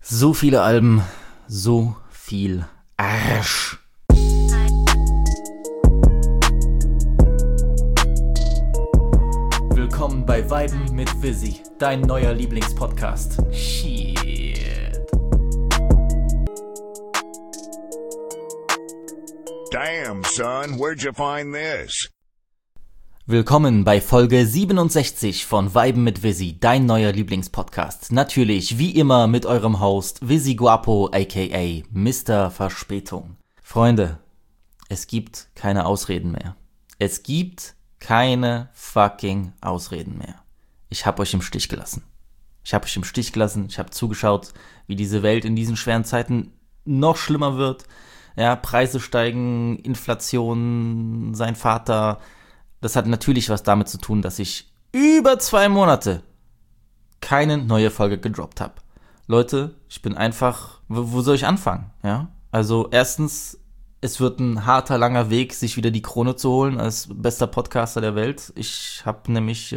So viele Alben, so viel Arsch. Willkommen bei Viben mit Vizzy, dein neuer Lieblingspodcast. Shit. Damn, son, where'd you find this? Willkommen bei Folge 67 von Viben mit Vizzy, dein neuer Lieblingspodcast. Natürlich, wie immer, mit eurem Host Vizzy Guapo, aka Mr. Verspätung. Freunde, es gibt keine Ausreden mehr. Es gibt keine fucking Ausreden mehr. Ich hab euch im Stich gelassen. Ich habe zugeschaut, wie diese Welt in diesen schweren Zeiten noch schlimmer wird. Ja, Preise steigen, Inflation, sein Vater. Das hat natürlich was damit zu tun, dass ich über 2 Monate keine neue Folge gedroppt habe. Leute, ich bin einfach, wo soll ich anfangen? Ja, also erstens, es wird ein harter, langer Weg, sich wieder die Krone zu holen als bester Podcaster der Welt. Ich habe nämlich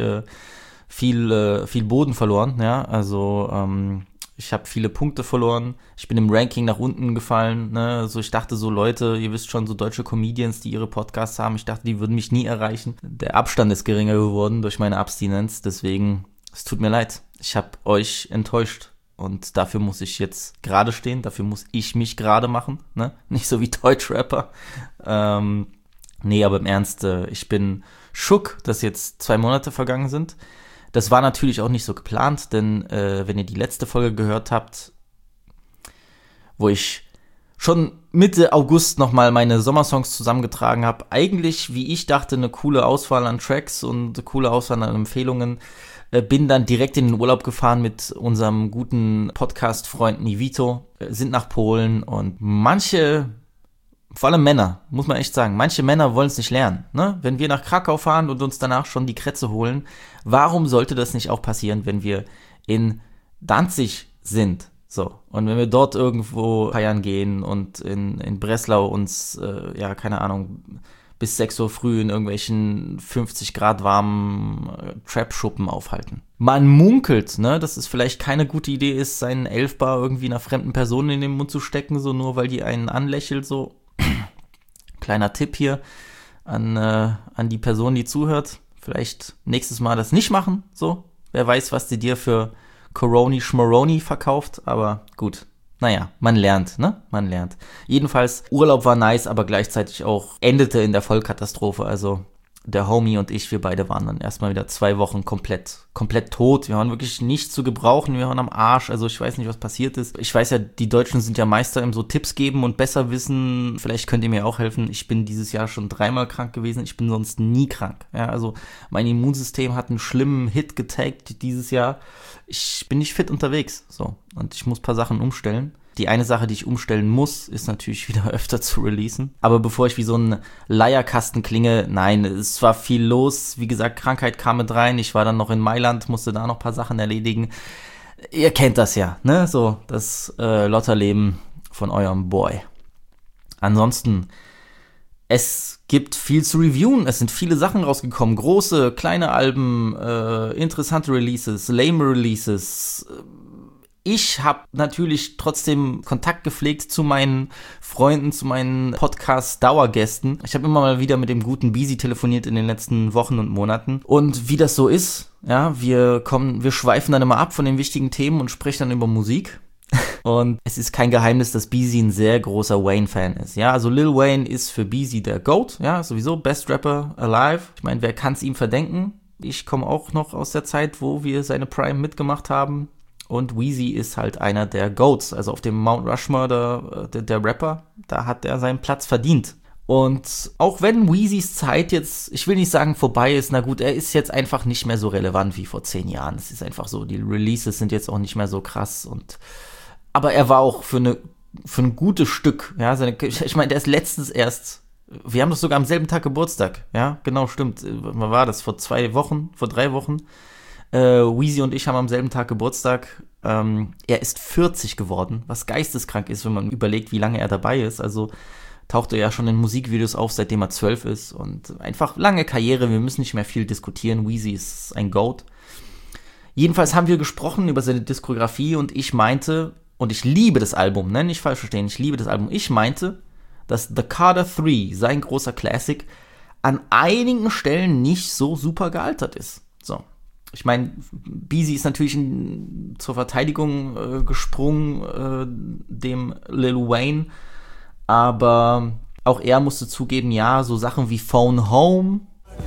viel Boden verloren. Ja, also ich habe viele Punkte verloren. Ich bin im Ranking nach unten gefallen. Ne? Also ich dachte so, Leute, ihr wisst schon, so deutsche Comedians, die ihre Podcasts haben, ich dachte, die würden mich nie erreichen. Der Abstand ist geringer geworden durch meine Abstinenz. Deswegen, es tut mir leid. Ich habe euch enttäuscht. Und dafür muss ich jetzt gerade stehen. Dafür muss ich mich gerade machen. Ne? Nicht so wie Deutschrapper. Nee, aber im Ernst, ich bin schock, dass jetzt 2 Monate vergangen sind. Das war natürlich auch nicht so geplant, denn wenn ihr die letzte Folge gehört habt, wo ich schon Mitte August nochmal meine Sommersongs zusammengetragen habe, eigentlich, wie ich dachte, eine coole Auswahl an Tracks und eine coole Auswahl an Empfehlungen, bin dann direkt in den Urlaub gefahren mit unserem guten Podcast-Freund Nivito, sind nach Polen und vor allem Männer, muss man echt sagen, manche Männer wollen es nicht lernen. Ne? Wenn wir nach Krakau fahren und uns danach schon die Krätze holen, warum sollte das nicht auch passieren, wenn wir in Danzig sind? So, und wenn wir dort irgendwo feiern gehen und in Breslau uns, keine Ahnung, bis 6 Uhr früh in irgendwelchen 50 Grad warmen Trap-Schuppen aufhalten. Man munkelt, ne, dass es vielleicht keine gute Idee ist, seinen Elfbar irgendwie einer fremden Person in den Mund zu stecken, so nur weil die einen anlächelt, so. Kleiner Tipp hier an die Person, die zuhört. Vielleicht nächstes Mal das nicht machen, so. Wer weiß, was die dir für Coroni Schmoroni verkauft, aber gut. Naja, man lernt, ne? Man lernt. Jedenfalls, Urlaub war nice, aber gleichzeitig auch endete in der Vollkatastrophe. Also der Homie und ich, wir beide waren dann erstmal wieder 2 Wochen komplett tot. Wir waren wirklich nicht zu gebrauchen, wir waren am Arsch. Also ich weiß nicht, was passiert ist. Ich weiß ja, die Deutschen sind ja Meister im so Tipps geben und besser wissen. Vielleicht könnt ihr mir auch helfen. Ich bin dieses Jahr schon 3-mal krank gewesen. Ich bin sonst nie krank. Ja, also mein Immunsystem hat einen schlimmen Hit getaggt dieses Jahr. Ich bin nicht fit unterwegs. So. Und ich muss ein paar Sachen umstellen. Die eine Sache, die ich umstellen muss, ist natürlich wieder öfter zu releasen. Aber bevor ich wie so ein Leierkasten klinge, nein, es war viel los. Wie gesagt, Krankheit kam mit rein. Ich war dann noch in Mailand, musste da noch ein paar Sachen erledigen. Ihr kennt das ja, ne? So, das Lotterleben von eurem Boy. Ansonsten, es gibt viel zu reviewen. Es sind viele Sachen rausgekommen. Große, kleine Alben, interessante Releases, lame Releases. Ich habe natürlich trotzdem Kontakt gepflegt zu meinen Freunden, zu meinen Podcast-Dauergästen. Ich habe immer mal wieder mit dem guten Bisi telefoniert in den letzten Wochen und Monaten. Und wie das so ist, ja, wir schweifen dann immer ab von den wichtigen Themen und sprechen dann über Musik. Und es ist kein Geheimnis, dass Bisi ein sehr großer Wayne-Fan ist. Ja, also Lil Wayne ist für Bisi der GOAT. Ja, sowieso Best Rapper alive. Ich meine, wer kann es ihm verdenken? Ich komme auch noch aus der Zeit, wo wir seine Prime mitgemacht haben. Und Weezy ist halt einer der GOATs, also auf dem Mount Rushmore der Rapper, da hat er seinen Platz verdient. Und auch wenn Weezys Zeit jetzt, ich will nicht sagen vorbei ist, na gut, er ist jetzt einfach nicht mehr so relevant wie vor 10 Jahren. Es ist einfach so, die Releases sind jetzt auch nicht mehr so krass. Aber er war auch für ein gutes Stück, ja, ich meine, der ist letztens erst, wir haben doch sogar am selben Tag Geburtstag, ja, genau, stimmt. Wann war das? Vor 3 Wochen? Weezy und ich haben am selben Tag Geburtstag. Er ist 40 geworden, was geisteskrank ist, wenn man überlegt, wie lange er dabei ist. Also taucht er ja schon in Musikvideos auf, seitdem er 12 ist. Und einfach lange Karriere, wir müssen nicht mehr viel diskutieren. Weezy ist ein GOAT. Jedenfalls haben wir gesprochen über seine Diskografie und ich meinte, und ich liebe das Album, ne, nicht falsch verstehen, ich liebe das Album. Ich meinte, dass The Carter 3, sein großer Classic, an einigen Stellen nicht so super gealtert ist. So. Ich meine, Beezy ist natürlich zur Verteidigung gesprungen, dem Lil Wayne, aber auch er musste zugeben, ja, so Sachen wie Phone Home.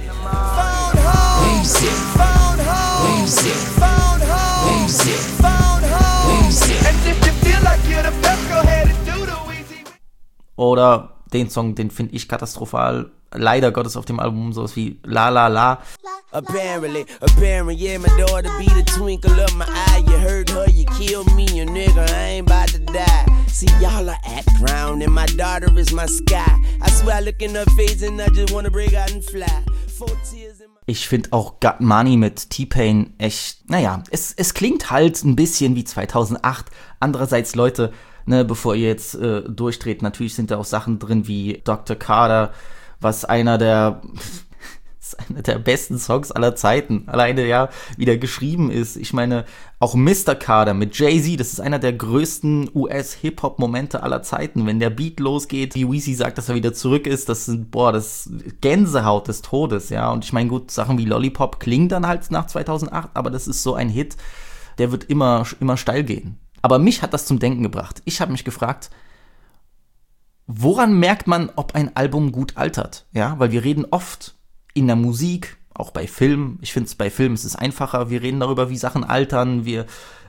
Oder den Song, den finde ich katastrophal. Leider Gottes auf dem Album sowas wie La La La. Apparently, yeah, my daughter be the twinkle of my eye. You heard her, you killed me, you nigga, I ain't about to die. See, y'all are at ground and my daughter is my sky. I swear I look in her face and I just wanna break out and fly. Ich finde auch Got Money mit T-Pain echt, naja, es klingt halt ein bisschen wie 2008. Andererseits, Leute, ne, bevor ihr jetzt durchdreht, natürlich sind da auch Sachen drin wie Dr. Carter, was einer der besten Songs aller Zeiten, alleine ja, wie der geschrieben ist. Ich meine, auch Mr. Carter mit Jay-Z, das ist einer der größten US-Hip-Hop-Momente aller Zeiten. Wenn der Beat losgeht, wie Weezy sagt, dass er wieder zurück ist, das ist Gänsehaut des Todes, ja. Und ich meine, gut, Sachen wie Lollipop klingen dann halt nach 2008, aber das ist so ein Hit, der wird immer steil gehen. Aber mich hat das zum Denken gebracht. Ich habe mich gefragt, woran merkt man, ob ein Album gut altert? Ja, weil wir reden oft in der Musik, auch bei Filmen. Ich finde, bei Filmen ist es einfacher. Wir reden darüber, wie Sachen altern. Wir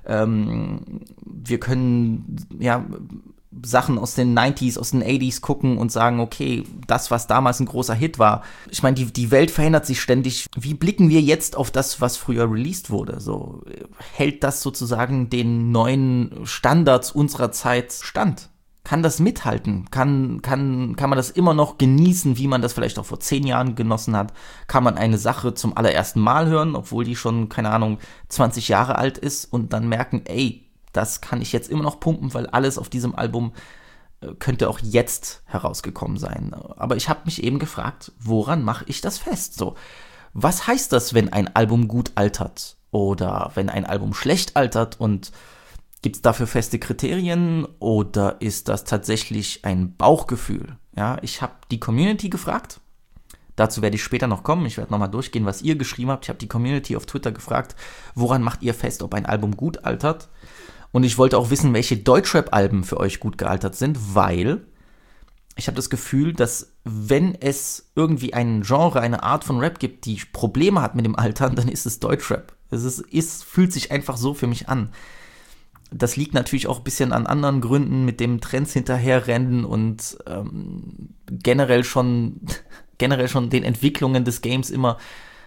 können ja Sachen aus den 90s, aus den 80s gucken und sagen, okay, das, was damals ein großer Hit war. Ich meine, die Welt verändert sich ständig. Wie blicken wir jetzt auf das, was früher released wurde? So, hält das sozusagen den neuen Standards unserer Zeit stand? Kann das mithalten? Kann man das immer noch genießen, wie man das vielleicht auch vor 10 Jahren genossen hat? Kann man eine Sache zum allerersten Mal hören, obwohl die schon, keine Ahnung, 20 Jahre alt ist und dann merken, ey, das kann ich jetzt immer noch pumpen, weil alles auf diesem Album könnte auch jetzt herausgekommen sein. Aber ich habe mich eben gefragt, woran mache ich das fest? So, was heißt das, wenn ein Album gut altert oder wenn ein Album schlecht altert, und gibt es dafür feste Kriterien oder ist das tatsächlich ein Bauchgefühl? Ja, ich habe die Community gefragt. Dazu werde ich später noch kommen. Ich werde nochmal durchgehen, was ihr geschrieben habt. Ich habe die Community auf Twitter gefragt, woran macht ihr fest, ob ein Album gut altert? Und ich wollte auch wissen, welche Deutschrap-Alben für euch gut gealtert sind, weil ich habe das Gefühl, dass wenn es irgendwie ein Genre, eine Art von Rap gibt, die Probleme hat mit dem Altern, dann ist es Deutschrap. Fühlt sich einfach so für mich an. Das liegt natürlich auch ein bisschen an anderen Gründen, mit dem Trends hinterherrennen und generell schon den Entwicklungen des Games immer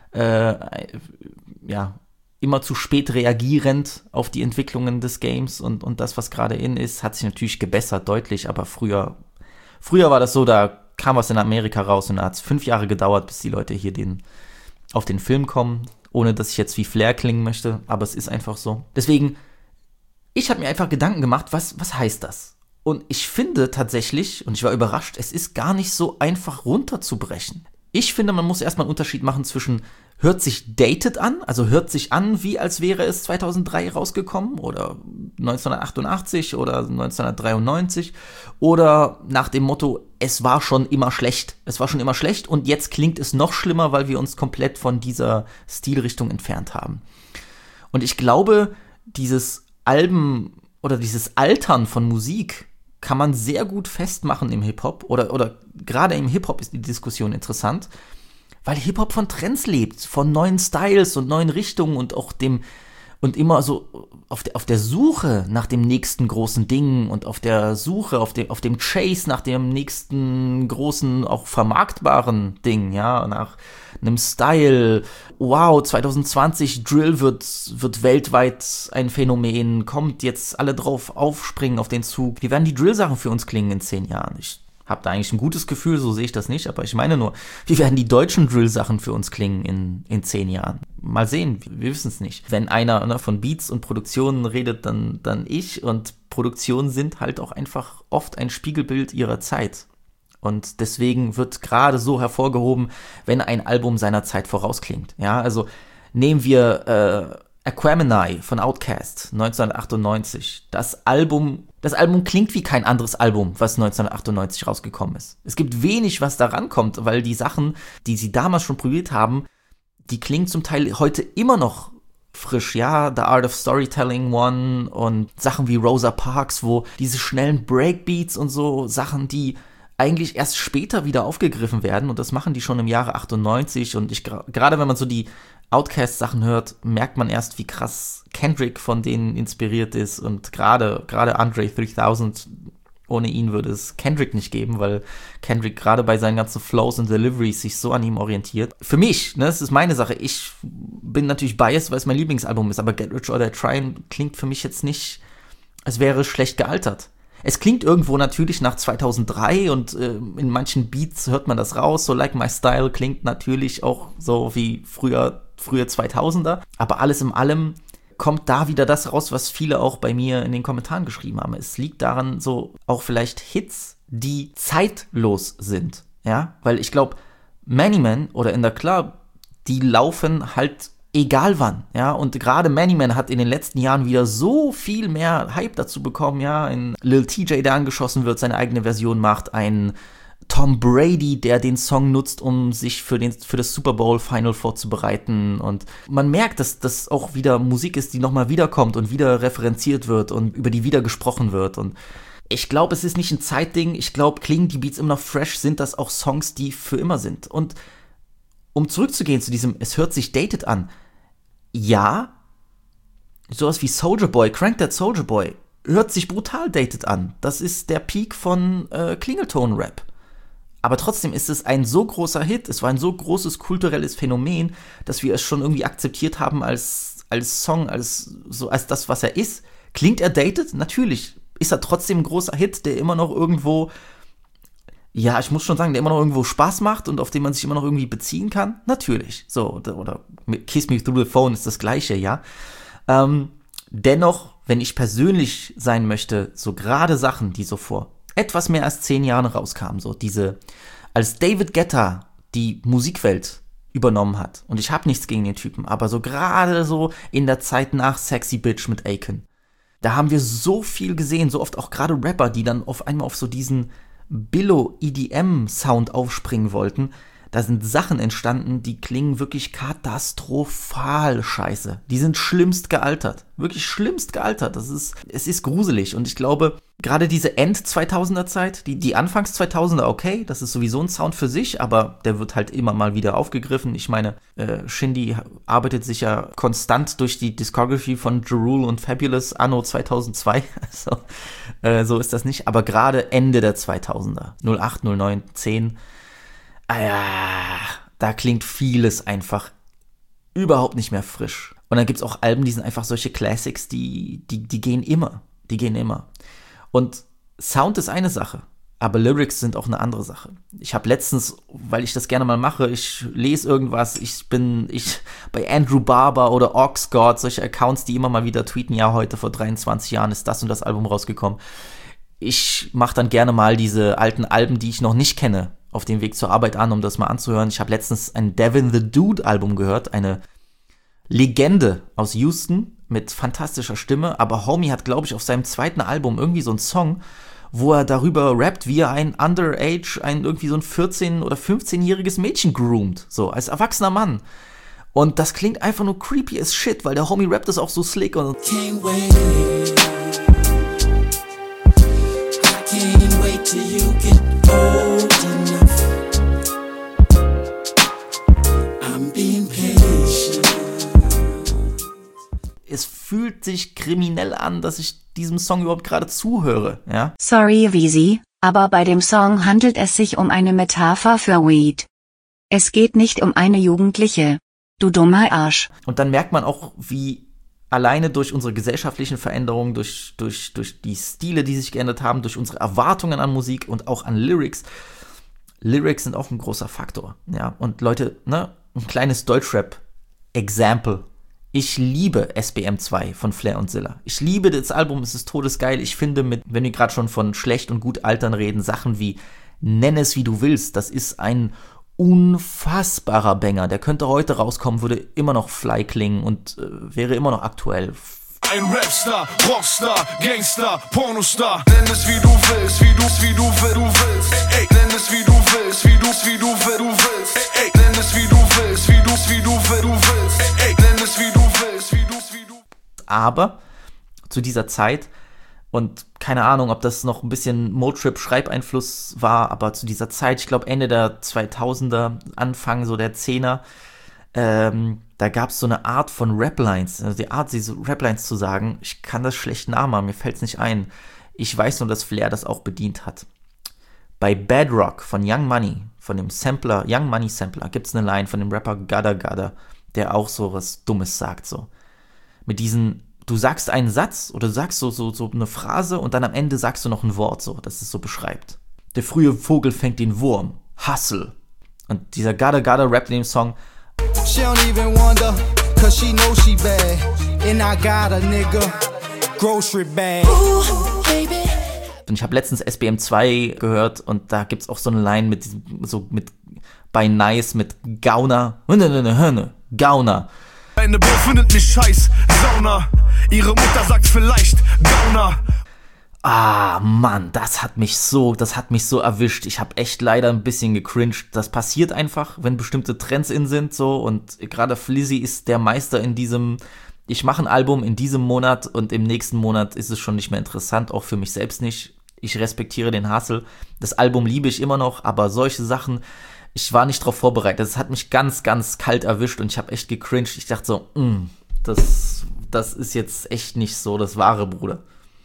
zu spät reagierend auf die Entwicklungen des Games und das, was gerade in ist, hat sich natürlich gebessert, deutlich, aber früher war das so, da kam was in Amerika raus und da hat es 5 Jahre gedauert, bis die Leute hier auf den Film kommen, ohne dass ich jetzt wie Flair klingen möchte, aber es ist einfach so. Deswegen, ich habe mir einfach Gedanken gemacht, was heißt das? Und ich finde tatsächlich, und ich war überrascht, es ist gar nicht so einfach runterzubrechen. Ich finde, man muss erstmal einen Unterschied machen zwischen hört sich dated an, also hört sich an, wie als wäre es 2003 rausgekommen oder 1988 oder 1993 oder nach dem Motto, es war schon immer schlecht. Es war schon immer schlecht und jetzt klingt es noch schlimmer, weil wir uns komplett von dieser Stilrichtung entfernt haben. Und ich glaube, dieses Alben oder dieses Altern von Musik kann man sehr gut festmachen im Hip-Hop oder gerade im Hip-Hop ist die Diskussion interessant, weil Hip-Hop von Trends lebt, von neuen Styles und neuen Richtungen und immer so auf der Suche nach dem nächsten großen Ding und auf der Suche, auf dem Chase nach dem nächsten großen, auch vermarktbaren Ding, ja, nach einem Style. Wow, 2020 Drill wird weltweit ein Phänomen, kommt jetzt alle drauf aufspringen auf den Zug. Wie werden die Drill-Sachen für uns klingen in 10 Jahren? Ich habe da eigentlich ein gutes Gefühl, so sehe ich das nicht, aber ich meine nur, wie werden die deutschen Drill-Sachen für uns klingen in 10 Jahren? Mal sehen, wir wissen es nicht. Wenn einer von Beats und Produktionen redet, dann ich, und Produktionen sind halt auch einfach oft ein Spiegelbild ihrer Zeit. Und deswegen wird gerade so hervorgehoben, wenn ein Album seiner Zeit vorausklingt. Ja, also nehmen wir Aquemini von Outkast, 1998. Das Album klingt wie kein anderes Album, was 1998 rausgekommen ist. Es gibt wenig, was da rankommt, weil die Sachen, die sie damals schon probiert haben, die klingen zum Teil heute immer noch frisch, ja, The Art of Storytelling One und Sachen wie Rosa Parks, wo diese schnellen Breakbeats und so Sachen, die eigentlich erst später wieder aufgegriffen werden, und das machen die schon im Jahre 98, und gerade wenn man so die Outkast-Sachen hört, merkt man erst, wie krass Kendrick von denen inspiriert ist, und gerade Andre 3000, ohne ihn würde es Kendrick nicht geben, weil Kendrick gerade bei seinen ganzen Flows und Deliveries sich so an ihm orientiert. Für mich, ne, das ist meine Sache, ich bin natürlich biased, weil es mein Lieblingsalbum ist, aber Get Rich or Die Tryin' klingt für mich jetzt nicht, als wäre es schlecht gealtert. Es klingt irgendwo natürlich nach 2003 und in manchen Beats hört man das raus, so Like My Style klingt natürlich auch so wie frühe 2000er, aber alles in allem kommt da wieder das raus, was viele auch bei mir in den Kommentaren geschrieben haben. Es liegt daran, so auch vielleicht Hits, die zeitlos sind, ja, weil ich glaube, Many Men oder In the Club, die laufen halt egal wann, ja, und gerade Many Men hat in den letzten Jahren wieder so viel mehr Hype dazu bekommen, ja, ein Lil TJ, der angeschossen wird, seine eigene Version macht, ein Tom Brady, der den Song nutzt, um sich für das Super Bowl Final vorzubereiten, und man merkt, dass das auch wieder Musik ist, die nochmal wiederkommt und wieder referenziert wird und über die wieder gesprochen wird, und ich glaube, es ist nicht ein Zeitding, ich glaube, klingen die Beats immer noch fresh, sind das auch Songs, die für immer sind. Und um zurückzugehen zu diesem, es hört sich dated an, ja, sowas wie Soulja Boy, Crank That Soulja Boy, hört sich brutal dated an. Das ist der Peak von Klingelton-Rap. Aber trotzdem ist es ein so großer Hit, es war ein so großes kulturelles Phänomen, dass wir es schon irgendwie akzeptiert haben als Song, als das, was er ist. Klingt er dated? Natürlich. Ist er trotzdem ein großer Hit, der immer noch irgendwo, ja, ich muss schon sagen, der immer noch irgendwo Spaß macht und auf den man sich immer noch irgendwie beziehen kann? Natürlich. So, oder Kiss Me Through the Phone ist das Gleiche, ja. Dennoch, wenn ich persönlich sein möchte, so gerade Sachen, die so vor etwas mehr als 10 Jahren rauskamen, so diese, als David Guetta die Musikwelt übernommen hat, und ich habe nichts gegen den Typen, aber so gerade so in der Zeit nach Sexy Bitch mit Akon, da haben wir so viel gesehen, so oft auch gerade Rapper, die dann auf einmal auf so diesen Billo-EDM-Sound aufspringen wollten. Da sind Sachen entstanden, die klingen wirklich katastrophal scheiße. Die sind schlimmst gealtert. Wirklich schlimmst gealtert. Es ist gruselig. Und ich glaube, gerade diese End-2000er-Zeit, die Anfangs-2000er, okay, das ist sowieso ein Sound für sich, aber der wird halt immer mal wieder aufgegriffen. Ich meine, Shindy arbeitet sich ja konstant durch die Discography von Ja Rule und Fabulous anno 2002. So ist das nicht. Aber gerade Ende der 2000er, 08, 09, 10, da klingt vieles einfach überhaupt nicht mehr frisch. Und dann gibt's auch Alben, die sind einfach solche Classics, die gehen immer. Die gehen immer. Und Sound ist eine Sache, aber Lyrics sind auch eine andere Sache. Ich habe letztens, weil ich das gerne mal mache, ich lese irgendwas, ich bei Andrew Barber oder Oxgod, solche Accounts, die immer mal wieder tweeten, ja, heute vor 23 Jahren ist das und das Album rausgekommen. Ich mache dann gerne mal diese alten Alben, die ich noch nicht kenne, auf dem Weg zur Arbeit an, um das mal anzuhören. Ich habe letztens ein Devin the Dude Album gehört, eine Legende aus Houston mit fantastischer Stimme, aber Homie hat, glaube ich, auf seinem zweiten Album irgendwie so einen Song, wo er darüber rappt, wie er ein irgendwie so ein 14- oder 15-jähriges Mädchen groomt, so als erwachsener Mann. Und das klingt einfach nur creepy as shit, weil der Homie rappt das auch so slick und Can't wait till you get old enough. I'm being patient. Es fühlt sich kriminell an, dass ich diesem Song überhaupt gerade zuhöre, ja? Sorry, Weezy, aber bei dem Song handelt es sich um eine Metapher für Weed. Es geht nicht um eine Jugendliche. Du dummer Arsch. Und dann merkt man auch, wie alleine durch unsere gesellschaftlichen Veränderungen, durch die Stile, die sich geändert haben, durch unsere Erwartungen an Musik und auch an Lyrics. Lyrics sind auch ein großer Faktor, ja. Und Leute, ne, ein kleines Deutschrap-Example. Ich liebe SBM 2 von Flair und Zilla. Ich liebe das Album, es ist todesgeil. Ich finde, wenn wir gerade schon von schlecht und gut altern reden, Sachen wie Nenn es wie du willst, das ist ein unfassbarer Banger. Der könnte heute rauskommen, würde immer noch fly klingen und wäre immer noch aktuell. Ein Rapstar, Rockstar, Gangster, Pornostar. Nenn es wie du willst, wie du willst. Ey, ey. Nenn es wie du willst, wie du willst. Ey, ey. Nenn es wie du willst, wie du willst. Ey, ey. Nenn es wie du willst, wie du. Aber zu dieser Zeit, und keine Ahnung, ob das noch ein bisschen Motrip-Schreibeinfluss war, aber zu dieser Zeit, ich glaube Ende der 2000er, Anfang so der 10er, da gab es so eine Art von Raplines, also die Art, diese Raplines zu sagen, ich kann das schlecht nachmachen, mir fällt es nicht ein. Ich weiß nur, dass Flair das auch bedient hat. Bei Bedrock von Young Money, von dem Sampler, Young Money Sampler, gibt es eine Line von dem Rapper Gada Gada, der auch so was Dummes sagt, so. Mit diesen, du sagst einen Satz oder du sagst so eine Phrase und dann am Ende sagst du noch ein Wort, so, das es so beschreibt. Der frühe Vogel fängt den Wurm. Hustle. Und dieser Gada Gada rappt in dem Song, She don't even wonder, cause she knows she bad. And I got a nigga, grocery bag. und ich habe letztens SBM 2 gehört und da gibt's auch so eine Line mit bei Nice mit Gauner. Gauner. Eine Bro findet mich scheiß, Sauna. Ihre Mutter sagt vielleicht Gauner. Ah, Mann, das hat mich so erwischt. Ich habe echt leider ein bisschen gecringed. Das passiert einfach, wenn bestimmte Trends in sind, so. Und gerade Flizzy ist der Meister in diesem, ich mache ein Album in diesem Monat und im nächsten Monat ist es schon nicht mehr interessant, auch für mich selbst nicht. Ich respektiere den Hustle. Das Album liebe ich immer noch, aber solche Sachen, ich war nicht darauf vorbereitet. Das hat mich ganz, ganz kalt erwischt und ich habe echt gecringed. Ich dachte so, das ist jetzt echt nicht so das wahre, Bruder.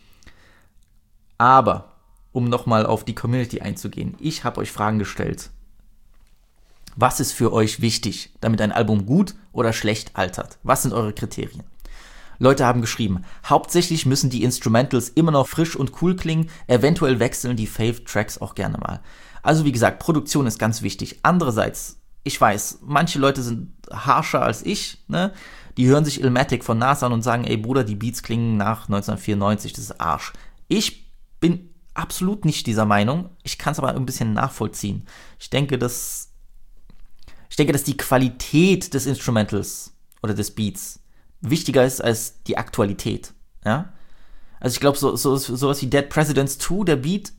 Aber, um nochmal auf die Community einzugehen, ich habe euch Fragen gestellt. Was ist für euch wichtig, damit ein Album gut oder schlecht altert? Was sind eure Kriterien? Leute haben geschrieben, hauptsächlich müssen die Instrumentals immer noch frisch und cool klingen, eventuell wechseln die Fave-Tracks auch gerne mal. Also wie gesagt, Produktion ist ganz wichtig. Andererseits, ich weiß, manche Leute sind harscher als ich, ne? Die hören sich Illmatic von Nas an und sagen, ey Bruder, die Beats klingen nach 1994, das ist Arsch. Ich bin absolut nicht dieser Meinung, ich kann es aber ein bisschen nachvollziehen. Ich denke, dass die Qualität des Instrumentals oder des Beats wichtiger ist als die Aktualität, ja? Also ich glaube, sowas wie Dead Presidents 2, der Beat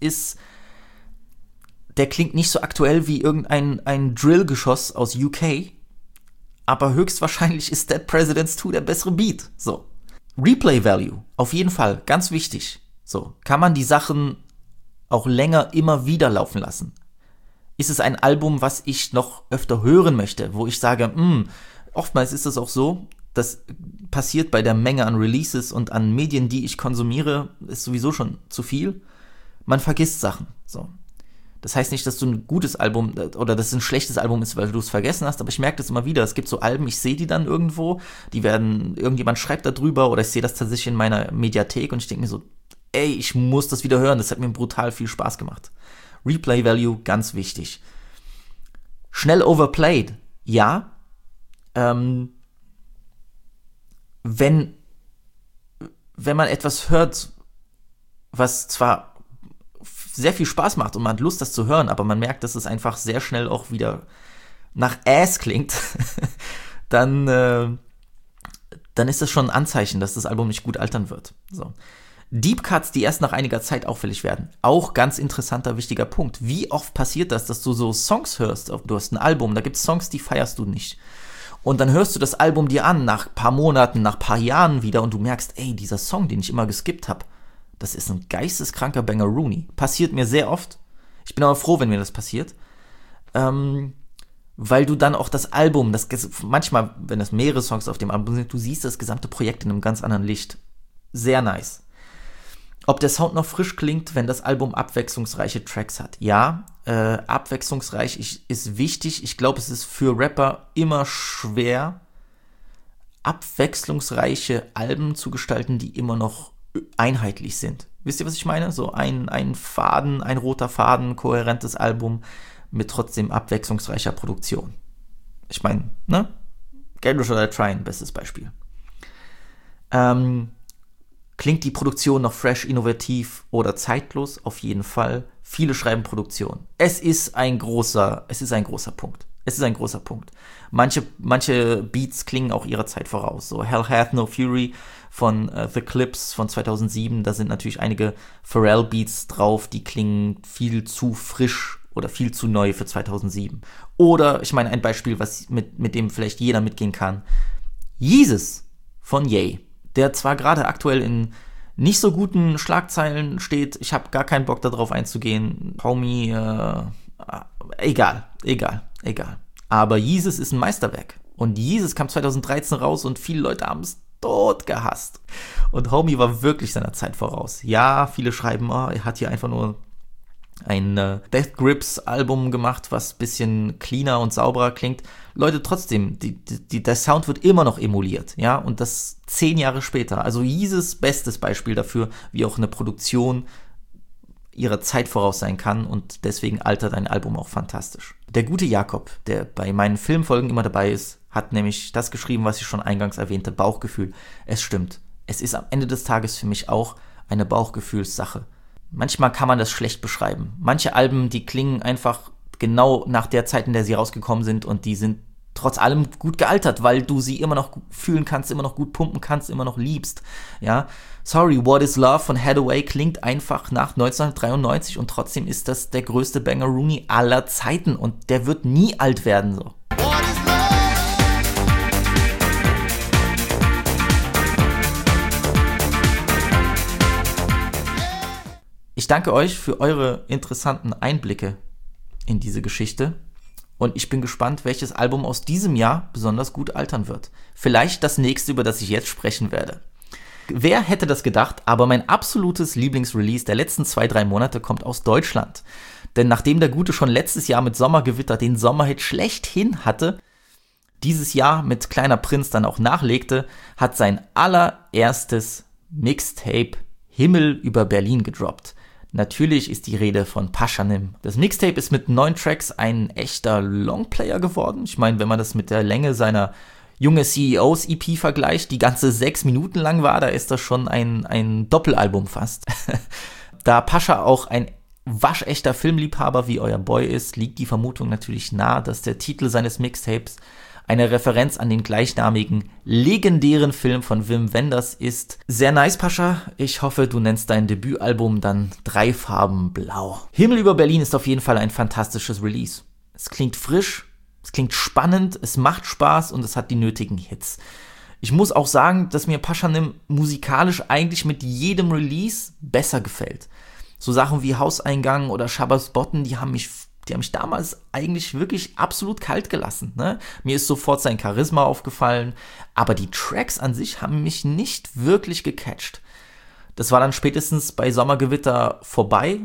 der klingt nicht so aktuell wie ein Drill-Geschoss aus UK, aber höchstwahrscheinlich ist Dead Presidents 2 der bessere Beat, so. Replay Value, auf jeden Fall, ganz wichtig. So, kann man die Sachen auch länger immer wieder laufen lassen? Ist es ein Album, was ich noch öfter hören möchte, wo ich sage, oftmals ist es auch so, das passiert bei der Menge an Releases und an Medien, die ich konsumiere, ist sowieso schon zu viel. Man vergisst Sachen, so. Das heißt nicht, dass du ein gutes Album oder dass es ein schlechtes Album ist, weil du es vergessen hast, aber ich merke das immer wieder. Es gibt so Alben, ich sehe die dann irgendwo, irgendjemand schreibt da drüber oder ich sehe das tatsächlich in meiner Mediathek und ich denke mir so, ey, ich muss das wieder hören, das hat mir brutal viel Spaß gemacht. Replay Value, ganz wichtig. Schnell overplayed, ja. Wenn man etwas hört, was zwar sehr viel Spaß macht und man hat Lust, das zu hören, aber man merkt, dass es einfach sehr schnell auch wieder nach Ass klingt, dann ist das schon ein Anzeichen, dass das Album nicht gut altern wird. So. Deep Cuts, die erst nach einiger Zeit auffällig werden. Auch ganz interessanter, wichtiger Punkt. Wie oft passiert das, dass du so Songs hörst? Du hast ein Album, da gibt es Songs, die feierst du nicht. Und dann hörst du das Album dir an, nach ein paar Monaten, nach ein paar Jahren wieder und du merkst, ey, dieser Song, den ich immer geskippt habe, das ist ein geisteskranker Banger Rooney. Passiert mir sehr oft. Ich bin aber froh, wenn mir das passiert. Weil du dann auch das Album, manchmal, wenn es mehrere Songs auf dem Album sind, du siehst das gesamte Projekt in einem ganz anderen Licht. Sehr nice. Ob der Sound noch frisch klingt, wenn das Album abwechslungsreiche Tracks hat? Ja, abwechslungsreich ist wichtig. Ich glaube, es ist für Rapper immer schwer, abwechslungsreiche Alben zu gestalten, die immer noch einheitlich sind. Wisst ihr, was ich meine? So ein roter Faden, kohärentes Album mit trotzdem abwechslungsreicher Produktion. Ich meine, ne? Get Rich or Die Tryin', bestes Beispiel. Klar Klingt die Produktion noch fresh, innovativ oder zeitlos? Auf jeden Fall. Viele schreiben Produktion. Es ist ein großer Punkt. Manche Beats klingen auch ihrer Zeit voraus. So Hell Hath No Fury von The Clips von 2007. Da sind natürlich einige Pharrell-Beats drauf, die klingen viel zu frisch oder viel zu neu für 2007. Oder, ich meine, ein Beispiel, was mit dem vielleicht jeder mitgehen kann. Yeezus von Ye, der zwar gerade aktuell in nicht so guten Schlagzeilen steht, ich habe gar keinen Bock darauf einzugehen. Homie, egal. Aber Yeezus ist ein Meisterwerk. Und Yeezus kam 2013 raus und viele Leute haben es tot gehasst. Und Homie war wirklich seiner Zeit voraus. Ja, viele schreiben, er hat hier einfach nur ein Death Grips Album gemacht, was ein bisschen cleaner und sauberer klingt. Leute, trotzdem, der Sound wird immer noch emuliert, ja, und das 10 Jahre später. Also Yeezus bestes Beispiel dafür, wie auch eine Produktion ihrer Zeit voraus sein kann, und deswegen altert ein Album auch fantastisch. Der gute Jakob, der bei meinen Filmfolgen immer dabei ist, hat nämlich das geschrieben, was ich schon eingangs erwähnte, Bauchgefühl. Es stimmt. Es ist am Ende des Tages für mich auch eine Bauchgefühlssache. Manchmal kann man das schlecht beschreiben. Manche Alben, die klingen einfach genau nach der Zeit, in der sie rausgekommen sind, und die sind trotz allem gut gealtert, weil du sie immer noch fühlen kannst, immer noch gut pumpen kannst, immer noch liebst. Ja, sorry, What is Love von Hathaway klingt einfach nach 1993 und trotzdem ist das der größte Banger-Rooney aller Zeiten und der wird nie alt werden, so. Ich danke euch für eure interessanten Einblicke in diese Geschichte und ich bin gespannt, welches Album aus diesem Jahr besonders gut altern wird. Vielleicht das nächste, über das ich jetzt sprechen werde. Wer hätte das gedacht, aber mein absolutes Lieblingsrelease der letzten 2-3 Monate kommt aus Deutschland. Denn nachdem der Gute schon letztes Jahr mit Sommergewitter den Sommerhit schlechthin hatte, dieses Jahr mit Kleiner Prinz dann auch nachlegte, hat sein allererstes Mixtape Himmel über Berlin gedroppt. Natürlich ist die Rede von Pashanim. Das Mixtape ist mit 9 Tracks ein echter Longplayer geworden. Ich meine, wenn man das mit der Länge seiner Junge CEOs EP vergleicht, die ganze 6 Minuten lang war, da ist das schon ein Doppelalbum fast. Da Pasha auch ein waschechter Filmliebhaber wie euer Boy ist, liegt die Vermutung natürlich nahe, dass der Titel seines Mixtapes eine Referenz an den gleichnamigen, legendären Film von Wim Wenders ist. Sehr nice, Pascha. Ich hoffe, du nennst dein Debütalbum dann 3 Farben blau. Himmel über Berlin ist auf jeden Fall ein fantastisches Release. Es klingt frisch, es klingt spannend, es macht Spaß und es hat die nötigen Hits. Ich muss auch sagen, dass mir Pashanim musikalisch eigentlich mit jedem Release besser gefällt. So Sachen wie Hauseingang oder Shabbos Botten, die haben mich damals eigentlich wirklich absolut kalt gelassen. Ne? Mir ist sofort sein Charisma aufgefallen, aber die Tracks an sich haben mich nicht wirklich gecatcht. Das war dann spätestens bei Sommergewitter vorbei.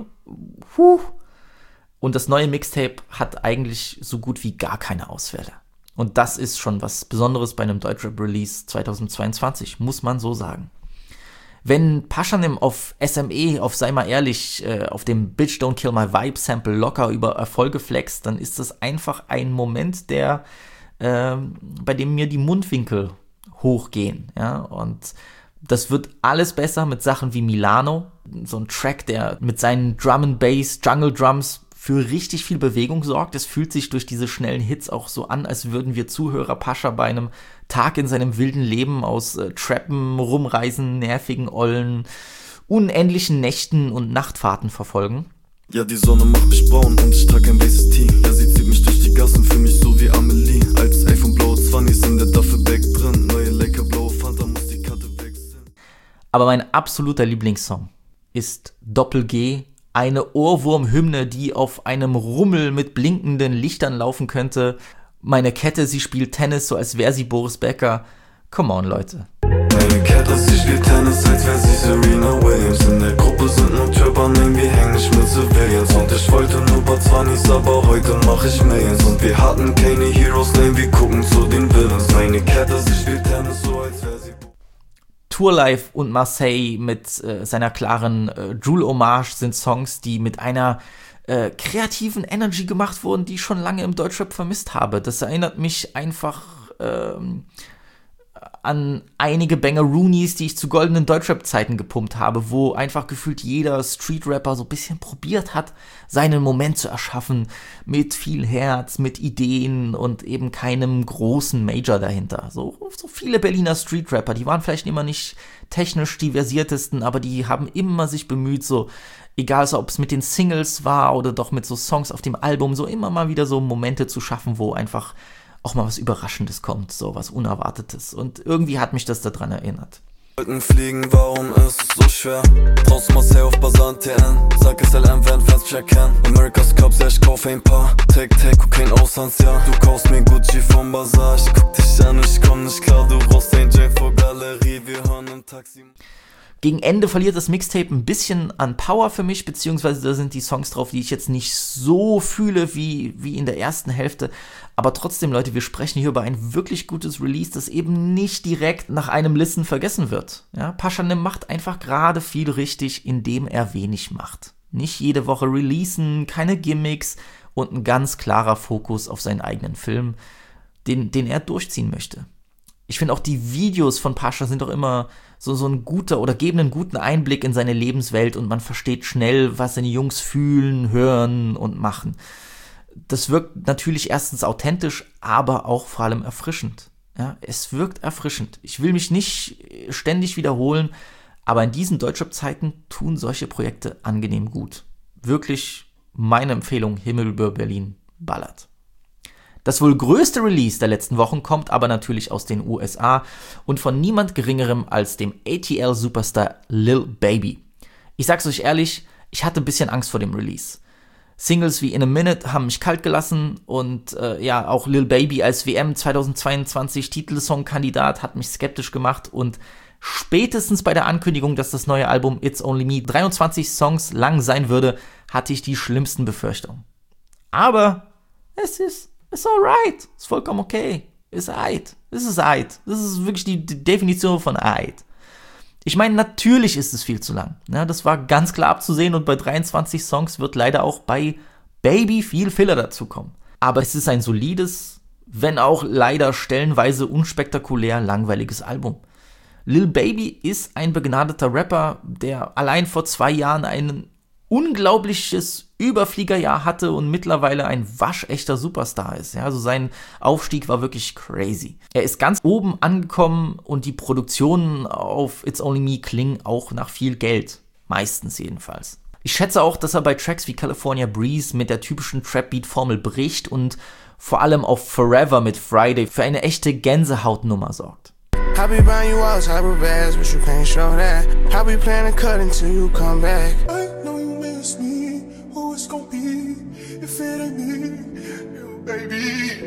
Und das neue Mixtape hat eigentlich so gut wie gar keine Ausfälle. Und das ist schon was Besonderes bei einem Deutschrap-Release 2022, muss man so sagen. Wenn Pashanim auf SME, auf Sei mal ehrlich, auf dem Bitch Don't Kill My Vibe Sample locker über Erfolge flext, dann ist das einfach ein Moment, bei dem mir die Mundwinkel hochgehen. Ja? Und das wird alles besser mit Sachen wie Milano, so ein Track, der mit seinen Drum and Bass, Jungle Drums für richtig viel Bewegung sorgt. Es fühlt sich durch diese schnellen Hits auch so an, als würden wir Zuhörer Pascha bei einem Tag in seinem wilden Leben aus Trappen, Rumreisen, nervigen Ollen, unendlichen Nächten und Nachtfahrten verfolgen. Ja, die Sonne macht mich braun und ich trage ein weißes Tee. Ja, sie zieht mich durch die Gassen, für mich so wie Amelie. Altes iPhone, blaue 20s in der Duffelbag drin. Neue lecker blaue Fanta, muss die Karte wechseln. Aber mein absoluter Lieblingssong ist Doppel-G, eine Ohrwurmhymne, die auf einem Rummel mit blinkenden Lichtern laufen könnte. Meine Kette, sie spielt Tennis, so als wäre sie Boris Becker. Come on, Leute. Meine Kette, sie spielt Tennis, als wäre sie Serena Williams. In der Gruppe sind nur Trapper, nein, wir hängen nicht mit Civilians. Und ich wollte nur Barzwanis, aber heute mach ich Millions. Und wir hatten keine Heroes, nein, wir gucken zu den Villains. Meine Kette, sie spielt Tennis, so als wäre sie... Tourlife und Marseille mit seiner klaren Jul-Hommage sind Songs, die mit einer kreativen Energy gemacht wurden, die ich schon lange im Deutschrap vermisst habe. Das erinnert mich einfach an einige Banger-Roonies, die ich zu goldenen Deutschrap-Zeiten gepumpt habe, wo einfach gefühlt jeder Street-Rapper so ein bisschen probiert hat, seinen Moment zu erschaffen, mit viel Herz, mit Ideen und eben keinem großen Major dahinter. So viele Berliner Street-Rapper, die waren vielleicht immer nicht technisch die versiertesten, aber die haben immer sich bemüht, so, egal so, ob es mit den Singles war oder doch mit so Songs auf dem Album, so immer mal wieder so Momente zu schaffen, wo einfach auch mal was Überraschendes kommt, so was Unerwartetes. Und irgendwie hat mich das daran erinnert. Fliegen, warum ist es so schwer? Draußen muss hey auf Basan TN. Sag es LM, wenn Fans checken. America's Cups, ja, ich kauf ein paar. Take, Kokain Auslands, ja. Du kaufst mir Gucci vom Bazar. Ich guck dich an, ich komm nicht klar. Du brauchst den J vor Galerie, wir hören im Taxi. Gegen Ende verliert das Mixtape ein bisschen an Power für mich, beziehungsweise da sind die Songs drauf, die ich jetzt nicht so fühle wie in der ersten Hälfte. Aber trotzdem, Leute, wir sprechen hier über ein wirklich gutes Release, das eben nicht direkt nach einem Listen vergessen wird. Ja, Pashanim macht einfach gerade viel richtig, indem er wenig macht. Nicht jede Woche releasen, keine Gimmicks und ein ganz klarer Fokus auf seinen eigenen Film, den er durchziehen möchte. Ich finde auch die Videos von Pasha sind doch immer so ein guter oder geben einen guten Einblick in seine Lebenswelt und man versteht schnell, was seine Jungs fühlen, hören und machen. Das wirkt natürlich erstens authentisch, aber auch vor allem erfrischend. Ja, es wirkt erfrischend. Ich will mich nicht ständig wiederholen, aber in diesen Deutschrap-Zeiten tun solche Projekte angenehm gut. Wirklich meine Empfehlung, Himmel über Berlin ballert. Das wohl größte Release der letzten Wochen kommt aber natürlich aus den USA und von niemand Geringerem als dem ATL-Superstar Lil Baby. Ich sag's euch ehrlich, ich hatte ein bisschen Angst vor dem Release. Singles wie In a Minute haben mich kalt gelassen und auch Lil Baby als WM 2022 Titelsong-Kandidat hat mich skeptisch gemacht und spätestens bei der Ankündigung, dass das neue Album It's Only Me 23 Songs lang sein würde, hatte ich die schlimmsten Befürchtungen. Aber es ist alright. Ist vollkommen okay. Ist aight. Es ist aight. Das ist wirklich die Definition von aight. Ich meine, natürlich ist es viel zu lang. Ja, das war ganz klar abzusehen und bei 23 Songs wird leider auch bei Baby viel Filler dazukommen. Aber es ist ein solides, wenn auch leider stellenweise unspektakulär langweiliges Album. Lil Baby ist ein begnadeter Rapper, der allein vor 2 Jahren ein unglaubliches Überfliegerjahr hatte und mittlerweile ein waschechter Superstar ist. Ja, also sein Aufstieg war wirklich crazy. Er ist ganz oben angekommen und die Produktionen auf It's Only Me klingen auch nach viel Geld. Meistens jedenfalls. Ich schätze auch, dass er bei Tracks wie California Breeze mit der typischen Trap-Beat-Formel bricht und vor allem auf Forever mit Friday für eine echte Gänsehautnummer sorgt. I be buying you out type of bags, but you can't show that. I be planning cut until you come back. I know you miss me. Who it's gonna be if it ain't me, you baby?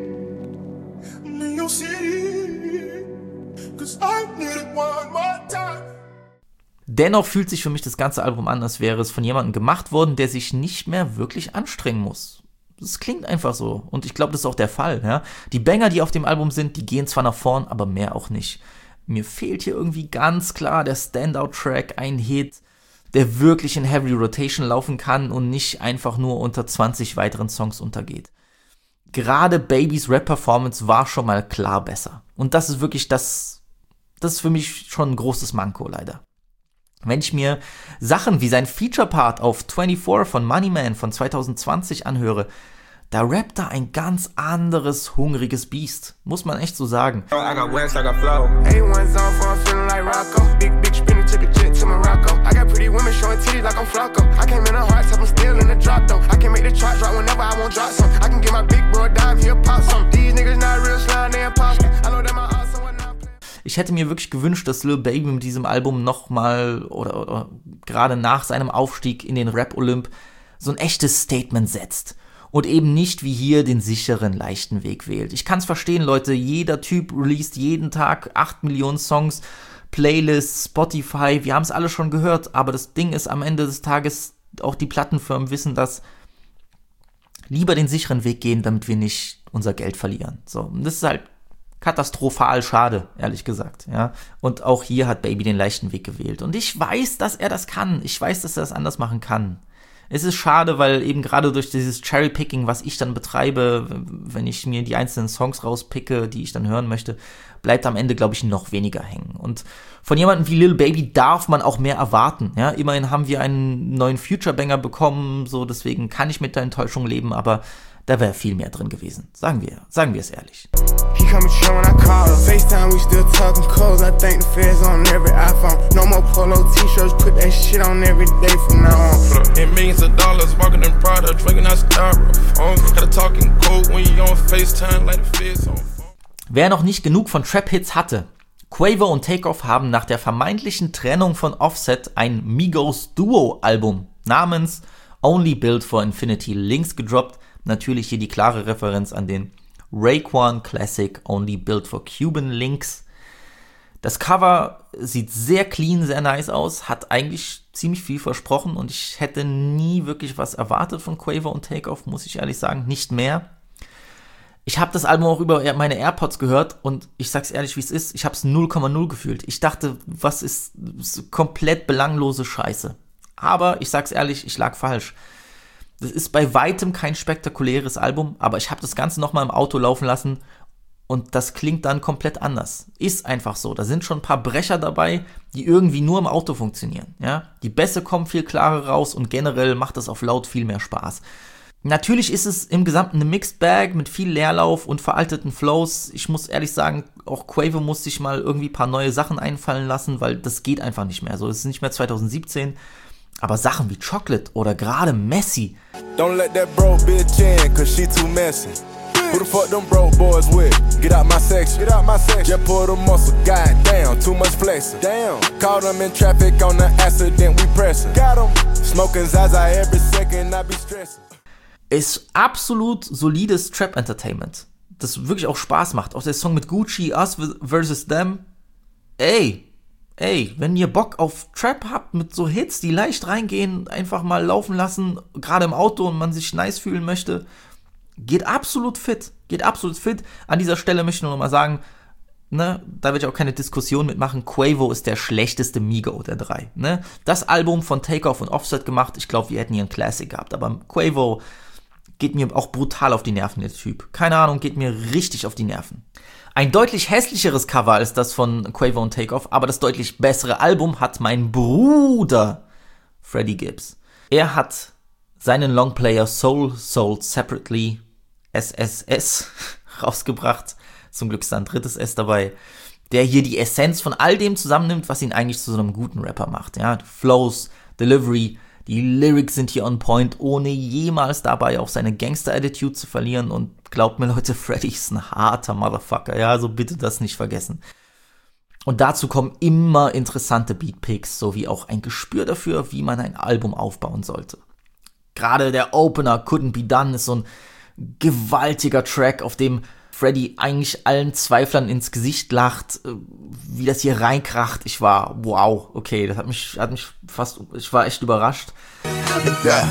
In your city, 'cause I need it one more time. Dennoch fühlt sich für mich das ganze Album an, als wäre es von jemandem gemacht worden, der sich nicht mehr wirklich anstrengen muss. Das klingt einfach so. Und ich glaube, das ist auch der Fall. Ja? Die Banger, die auf dem Album sind, die gehen zwar nach vorn, aber mehr auch nicht. Mir fehlt hier irgendwie ganz klar der Standout-Track, ein Hit, der wirklich in Heavy Rotation laufen kann und nicht einfach nur unter 20 weiteren Songs untergeht. Gerade Babys Rap-Performance war schon mal klar besser. Und das ist wirklich das ist für mich schon ein großes Manko, leider. Wenn ich mir Sachen wie sein Feature-Part auf 24 von Moneyman von 2020 anhöre, da rappt er ein ganz anderes, hungriges Biest. Muss man echt so sagen. I got west, I got flow. A1's on for I'm feeling like Rocco. Big spinner, took a jet to Morocco. I got pretty women showing titties like I'm Flocko. I came in a hard top, I'm still in the drop though. I can make the chart drop whenever I want drop some. I can get my big bro a dime, he'll pop some. These niggas not real slime, they imposter. I know that my odds are not. Ich hätte mir wirklich gewünscht, dass Lil Baby mit diesem Album nochmal oder gerade nach seinem Aufstieg in den Rap-Olymp so ein echtes Statement setzt und eben nicht wie hier den sicheren, leichten Weg wählt. Ich kann es verstehen, Leute, jeder Typ released jeden Tag 8 Millionen Songs, Playlists, Spotify, wir haben es alle schon gehört, aber das Ding ist, am Ende des Tages, auch die Plattenfirmen wissen das, lieber den sicheren Weg gehen, damit wir nicht unser Geld verlieren. So, und das ist halt katastrophal schade, ehrlich gesagt, ja. Und auch hier hat Baby den leichten Weg gewählt. Und ich weiß, dass er das kann. Ich weiß, dass er das anders machen kann. Es ist schade, weil eben gerade durch dieses Cherry-Picking, was ich dann betreibe, wenn ich mir die einzelnen Songs rauspicke, die ich dann hören möchte, bleibt am Ende, glaube ich, noch weniger hängen. Und von jemandem wie Lil Baby darf man auch mehr erwarten. Ja, immerhin haben wir einen neuen Future-Banger bekommen, so deswegen kann ich mit der Enttäuschung leben, aber da wäre viel mehr drin gewesen. Sagen wir es ehrlich. He come and chill when I call her. FaceTime, we still talking codes. I think the feds on every iPhone. No more polo t-shirts, put that shit on every day from now on. And millions of dollars walking in Prada, drinking out styrofoam. Got a talking code when you on FaceTime like the feds on. Wer noch nicht genug von Trap-Hits hatte, Quavo und Takeoff haben nach der vermeintlichen Trennung von Offset ein Migos-Duo-Album namens Only Built for Infinity Links gedroppt. Natürlich hier die klare Referenz an den Raekwon Classic Only Built for Cuban Links. Das Cover sieht sehr clean, sehr nice aus, hat eigentlich ziemlich viel versprochen und ich hätte nie wirklich was erwartet von Quavo und Takeoff, muss ich ehrlich sagen, nicht mehr. Ich habe das Album auch über meine AirPods gehört und ich sag's ehrlich, wie es ist, ich habe es 0,0 gefühlt. Ich dachte, was ist komplett belanglose Scheiße. Aber ich sag's ehrlich, ich lag falsch. Das ist bei weitem kein spektakuläres Album, aber ich habe das Ganze nochmal im Auto laufen lassen und das klingt dann komplett anders. Ist einfach so. Da sind schon ein paar Brecher dabei, die irgendwie nur im Auto funktionieren. Ja? Die Bässe kommen viel klarer raus und generell macht das auf laut viel mehr Spaß. Natürlich ist es im Gesamten eine Mixed Bag mit viel Leerlauf und veralteten Flows. Ich muss ehrlich sagen, auch Quavo muss sich mal irgendwie ein paar neue Sachen einfallen lassen, weil das geht einfach nicht mehr. So, es ist nicht mehr 2017. Aber Sachen wie Chocolate oder gerade Messy. Don't let that broke bitch in, cause she too messy. Who the fuck them broke boys with? Get out my section. Get out my section. Just pull the muscle. God damn, too much flexing. Damn. Caught them in traffic on the accident, we pressing. Got them. Smoking Zaza every second, I be stressing. Ist absolut solides Trap-Entertainment, das wirklich auch Spaß macht. Auch der Song mit Gucci, Us vs. Them. Ey, wenn ihr Bock auf Trap habt mit so Hits, die leicht reingehen, einfach mal laufen lassen, gerade im Auto und man sich nice fühlen möchte, geht absolut fit. An dieser Stelle möchte ich nur noch mal sagen, ne, da werde ich auch keine Diskussion mitmachen, Quavo ist der schlechteste Migo der drei. Ne? Das Album von Takeoff und Offset gemacht, ich glaube, wir hätten hier einen Classic gehabt, aber Quavo geht mir auch brutal auf die Nerven, der Typ. Keine Ahnung, geht mir richtig auf die Nerven. Ein deutlich hässlicheres Cover als das von Quavo und Takeoff, aber das deutlich bessere Album hat mein Bruder Freddie Gibbs. Er hat seinen Longplayer Soul Sold Separately SSS rausgebracht. Zum Glück ist da ein drittes S dabei, der hier die Essenz von all dem zusammennimmt, was ihn eigentlich zu so einem guten Rapper macht. Ja, Flows, Delivery, die Lyrics sind hier on point, ohne jemals dabei auch seine Gangster-Attitude zu verlieren. Und glaubt mir, Leute, Freddy ist ein harter Motherfucker. Ja, also bitte das nicht vergessen. Und dazu kommen immer interessante Beatpicks, sowie auch ein Gespür dafür, wie man ein Album aufbauen sollte. Gerade der Opener Couldn't Be Done ist so ein gewaltiger Track, auf dem Freddy eigentlich allen Zweiflern ins Gesicht lacht, wie das hier reinkracht. Ich war, wow, okay, das hat mich fast, ich war echt überrascht. Yeah.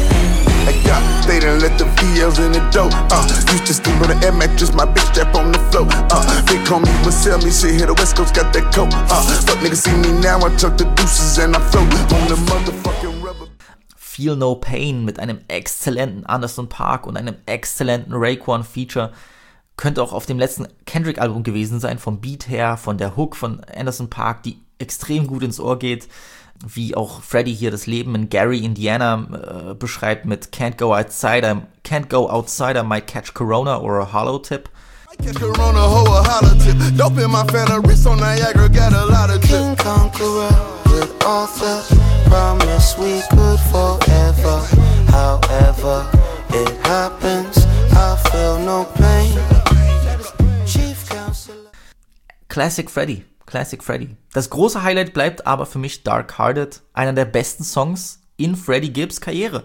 They done let the VLs in the dough. Used to sleep on the air mattress, my bitch strap on the floor. Big homie would sell me shit, here the West Coast got that coat. Fuck niggas see me now, I tuck the deuces and I float on the motherfucking rubber. Feel No Pain mit einem exzellenten Anderson .Paak und einem exzellenten Raekwon Feature. Könnte auch auf dem letzten Kendrick-Album gewesen sein, vom Beat her, von der Hook von Anderson .Paak, die extrem gut ins Ohr geht, wie auch Freddy hier das Leben in Gary, Indiana beschreibt mit Can't go outside, I might catch Corona or a hollow tip. Catch Corona, ho, a hollow tip. Dope in my fan, a wrist on Niagara, got a lot of King Conqueror with author, promise we could forever. However it happens, I feel no pain. Chief Counselor. Classic Freddy. Das große Highlight bleibt aber für mich Dark Hearted, einer der besten Songs in Freddie Gibbs Karriere.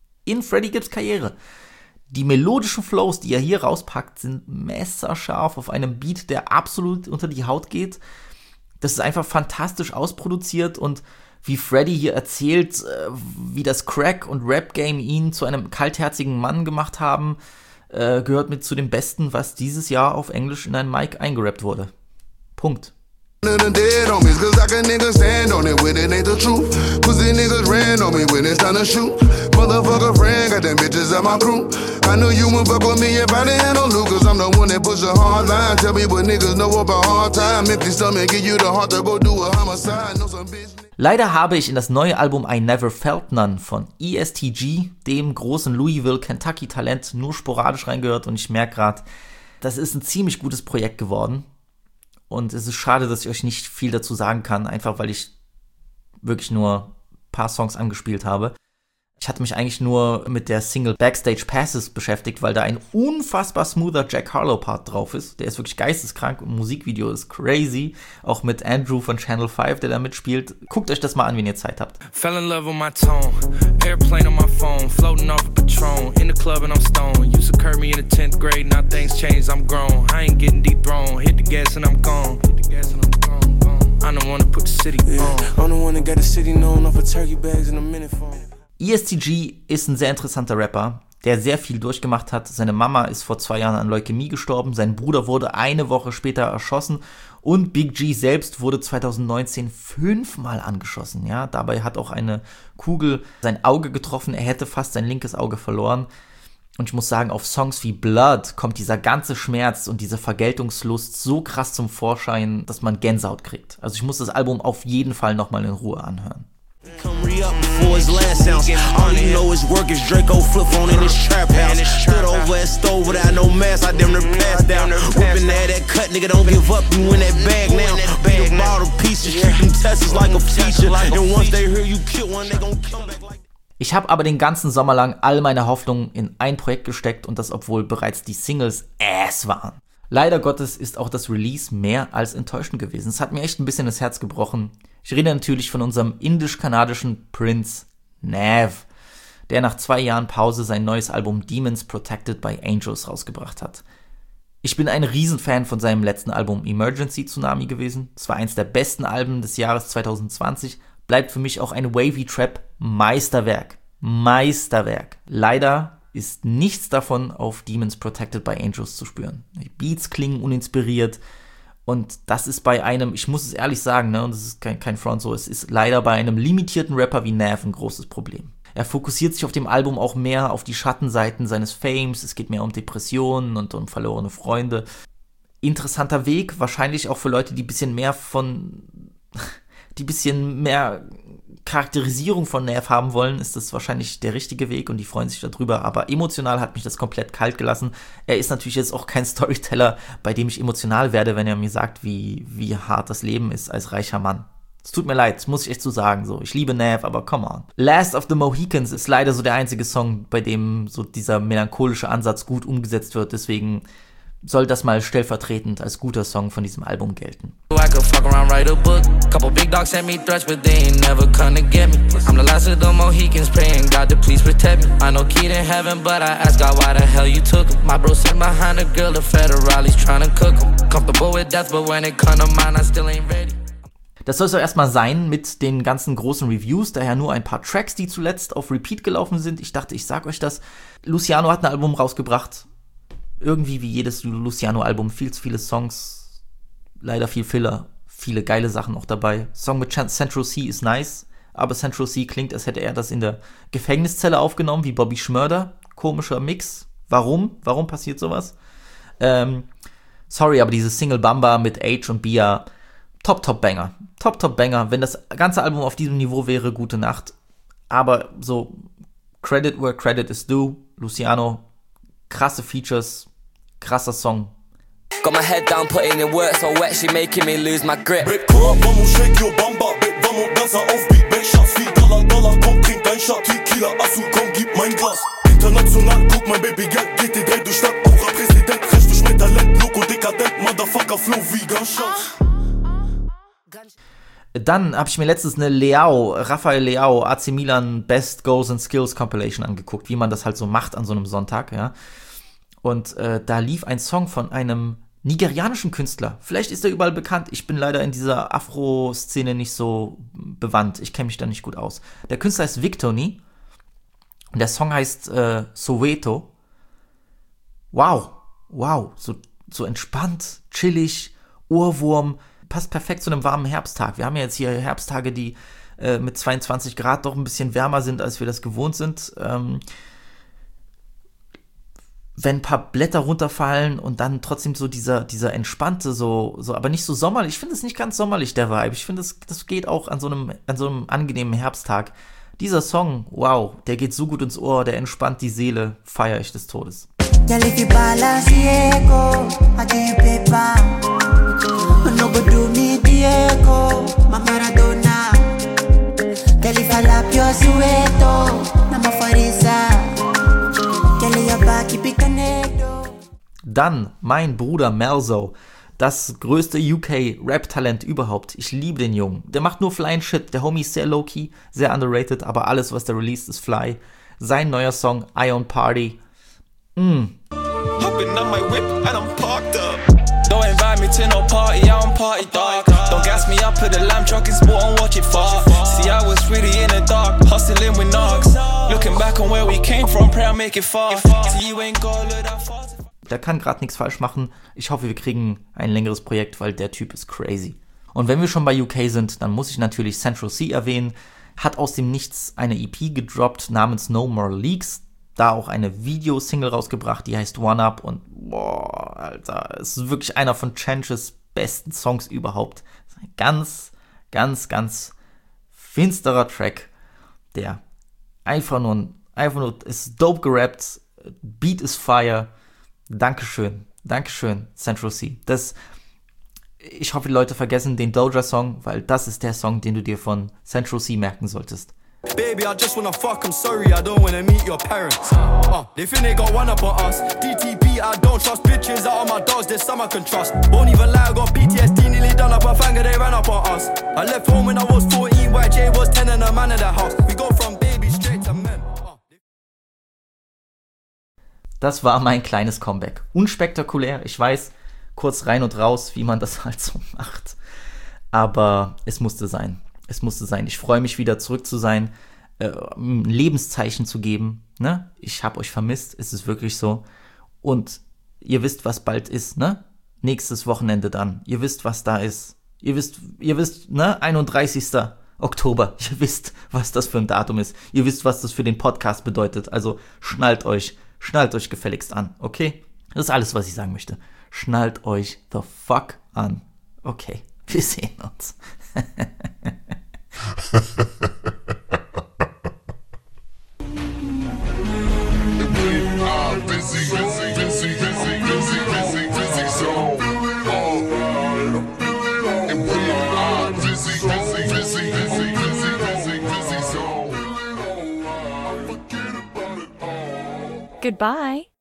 Die melodischen Flows, die er hier rauspackt, sind messerscharf auf einem Beat, der absolut unter die Haut geht. Das ist einfach fantastisch ausproduziert und wie Freddy hier erzählt, wie das Crack- und Rap-Game ihn zu einem kaltherzigen Mann gemacht haben, gehört mit zu dem Besten, was dieses Jahr auf Englisch in ein Mic eingerappt wurde. Punkt. The dead homies, cause I can nigga stand on it when it ain't the truth. Pussy niggas ran on me when it's time to shoot. Motherfucker friend, got them bitches at my crew. I knew you would fuck with me if I didn't have no loot, cause I'm the one that push a hard line. Tell me what niggas know about hard time. Empty stomach, give you the heart to go do a homicide. Know some bitch. Leider habe ich in das neue Album I Never Felt None von ESTG, dem großen Louisville, Kentucky-Talent, nur sporadisch reingehört und ich merke gerade, das ist ein ziemlich gutes Projekt geworden. Und es ist schade, dass ich euch nicht viel dazu sagen kann, einfach weil ich wirklich nur ein paar Songs angespielt habe. Ich hatte mich eigentlich nur mit der Single Backstage Passes beschäftigt, weil da ein unfassbar smoother Jack Harlow-Part drauf ist. Der ist wirklich geisteskrank und Musikvideo ist crazy. Auch mit Andrew von Channel 5, der da mitspielt. Guckt euch das mal an, wenn ihr Zeit habt. Fell in love with my tone, airplane on my phone, floating off a Patron, in the club and I'm stoned. Used to curb me in the 10th grade, now things changed, I'm grown. I ain't getting dethroned, hit the gas and I'm gone. I'm the one that put the city on. I'm the one that got the city known off of turkey bags in a minute phone. ESTG ist ein sehr interessanter Rapper, der sehr viel durchgemacht hat. Seine Mama ist vor 2 Jahren an Leukämie gestorben, sein Bruder wurde eine Woche später erschossen und Big G selbst wurde 2019 5-mal angeschossen. Ja? Dabei hat auch eine Kugel sein Auge getroffen, er hätte fast sein linkes Auge verloren. Und ich muss sagen, auf Songs wie Blood kommt dieser ganze Schmerz und diese Vergeltungslust so krass zum Vorschein, dass man Gänsehaut kriegt. Also ich muss das Album auf jeden Fall nochmal in Ruhe anhören. Come re-up before his last ounce. All you know is work is Draco flip phone in his trap house. Stood over at stove without no mask, I damn near passed down. Whipping that cut, nigga, don't give up, you in that bag now. Beat the bottle pieces, treat them testers like a feature. And once they hear you kill one, they gon' come back like. Ich habe aber den ganzen Sommer lang all meine Hoffnungen in ein Projekt gesteckt und das, obwohl bereits die Singles Ass waren. Leider Gottes ist auch das Release mehr als enttäuschend gewesen. Es hat mir echt ein bisschen das Herz gebrochen. Ich rede natürlich von unserem indisch-kanadischen Prince Nav, der nach 2 Jahren Pause sein neues Album Demons Protected by Angels rausgebracht hat. Ich bin ein Riesenfan von seinem letzten Album Emergency Tsunami gewesen. Es war eins der besten Alben des Jahres 2020, bleibt für mich auch ein Wavy Trap Meisterwerk. Leider ist nichts davon auf Demons Protected by Angels zu spüren. Die Beats klingen uninspiriert und das ist bei einem, ich muss es ehrlich sagen, ne, und das ist kein Front so, es ist leider bei einem limitierten Rapper wie Nav ein großes Problem. Er fokussiert sich auf dem Album auch mehr auf die Schattenseiten seines Fames, es geht mehr um Depressionen und um verlorene Freunde. Interessanter Weg, wahrscheinlich auch für Leute, die ein bisschen mehr Charakterisierung von Nav haben wollen, ist das wahrscheinlich der richtige Weg und die freuen sich darüber, aber emotional hat mich das komplett kalt gelassen. Er ist natürlich jetzt auch kein Storyteller, bei dem ich emotional werde, wenn er mir sagt, wie hart das Leben ist als reicher Mann. Es tut mir leid, das muss ich echt so sagen. So, ich liebe Nav, aber come on. Last of the Mohicans ist leider so der einzige Song, bei dem so dieser melancholische Ansatz gut umgesetzt wird, deswegen soll das mal stellvertretend als guter Song von diesem Album gelten. I could fuck around, write a book. Couple big dogs sent me threats, but they ain't never gonna get me. I'm the last of the Mohicans, praying God to please protect me. I know kid in heaven, but I ask God why the hell you took him. My bro sitting behind a girl, the federales trying to cook him. Comfortable with death, but when it come to mine, I still ain't ready. Das soll es doch erstmal sein mit den ganzen großen Reviews, daher nur ein paar Tracks, die zuletzt auf Repeat gelaufen sind. Ich dachte, ich sag euch das. Luciano hat ein Album rausgebracht. Irgendwie wie jedes Luciano-Album, viel zu viele Songs, leider viel Filler, viele geile Sachen auch dabei. Song mit Central C ist nice, aber Central C klingt, als hätte er das in der Gefängniszelle aufgenommen, wie Bobby Schmörder. Komischer Mix. Warum? Warum passiert sowas? Sorry, aber diese Single Bamba mit H und Bia, Top-Banger. Top-Banger. Wenn das ganze Album auf diesem Niveau wäre, gute Nacht. Aber so, Credit where credit is due. Luciano, krasse Features, krasser Song. Got my head down, putting in work, so actually making me lose my grip. Babe, vamos shake your bamba, babe, vamos danza auf Beat, babe, Schatz, viel Dollar, komm, trink dein Shot, Tequila, Asu, komm, gib mein Glas. International, guck mein Baby, Geld, GT3 durch Stadt, auch Präsident, recht durch mein Talent, Loco, dekadent, Motherfucker, Flow, wie Gunshot. Dann habe ich mir letztens eine Raphael Leao, AC Milan Best Goals and Skills Compilation angeguckt, wie man das halt so macht an so einem Sonntag, ja. Und da lief ein Song von einem nigerianischen Künstler. Vielleicht ist er überall bekannt. Ich bin leider in dieser Afro-Szene nicht so bewandt. Ich kenne mich da nicht gut aus. Der Künstler heißt Victony und der Song heißt Soweto. Wow. So entspannt, chillig, Ohrwurm. passt perfekt zu einem warmen Herbsttag. Wir haben ja jetzt hier Herbsttage, die mit 22 Grad doch ein bisschen wärmer sind, als wir das gewohnt sind. Wenn ein paar Blätter runterfallen und dann trotzdem so dieser entspannte, so, aber nicht so sommerlich. Ich finde es nicht ganz sommerlich, der Vibe. Ich finde, das geht auch an so einem angenehmen Herbsttag. Dieser Song, wow, der geht so gut ins Ohr, der entspannt die Seele, feiere ich des Todes. Dann mein Bruder Malzo, das größte UK-Rap-Talent überhaupt. Ich liebe den Jungen. Der macht nur flying Shit. Der Homie ist sehr low-key, sehr underrated, aber alles, was der released, ist fly. Sein neuer Song, Ion Party. Hopping on my whip and I'm parked up. Don't invite me to no party, I don't party dark. Don't gas me up at the lamb truck in sport and watch it far. See, I was really in the dark, hustling with knocks. Looking back on where we came from, pray I make it far. See, you ain't gonna look that far. Der kann gerade nichts falsch machen. Ich hoffe, wir kriegen ein längeres Projekt, weil der Typ ist crazy. Und wenn wir schon bei UK sind, dann muss ich natürlich Central C erwähnen. Hat aus dem Nichts eine EP gedroppt namens No More Leaks. Da auch eine Videosingle rausgebracht, die heißt One Up. Und boah, Alter, es ist wirklich einer von Changes besten Songs überhaupt. Ein ganz, ganz, ganz finsterer Track, der einfach nur ist dope gerappt. Beat ist fire. Dankeschön, Central C. Ich hoffe, die Leute vergessen den Doja-Song, weil das ist der Song, den du dir von Central C merken solltest. Baby, I just wanna fuck, I'm sorry, I don't wanna meet your parents. They think they got one up on us. DTP, I don't trust bitches, out of my dogs, there's some I can trust. Won't even lie, I got PTSD, nearly done up a finger, they ran up on us. I left home when I was 14, YJ was 10 and a man in the house. We go from baby straight to men. Das war mein kleines Comeback. Unspektakulär, ich weiß, kurz rein und raus, wie man das halt so macht. Aber es musste sein. Ich freue mich wieder zurück zu sein, ein Lebenszeichen zu geben. Ne? Ich habe euch vermisst, es ist wirklich so. Und ihr wisst, was bald ist, ne? Nächstes Wochenende dann. Ihr wisst, was da ist. Ihr wisst, ne? 31. Oktober. Ihr wisst, was das für ein Datum ist. Ihr wisst, was das für den Podcast bedeutet. Also schnallt euch gefälligst an, okay? Das ist alles, was ich sagen möchte. Schnallt euch the fuck an. Okay, wir sehen uns. Goodbye.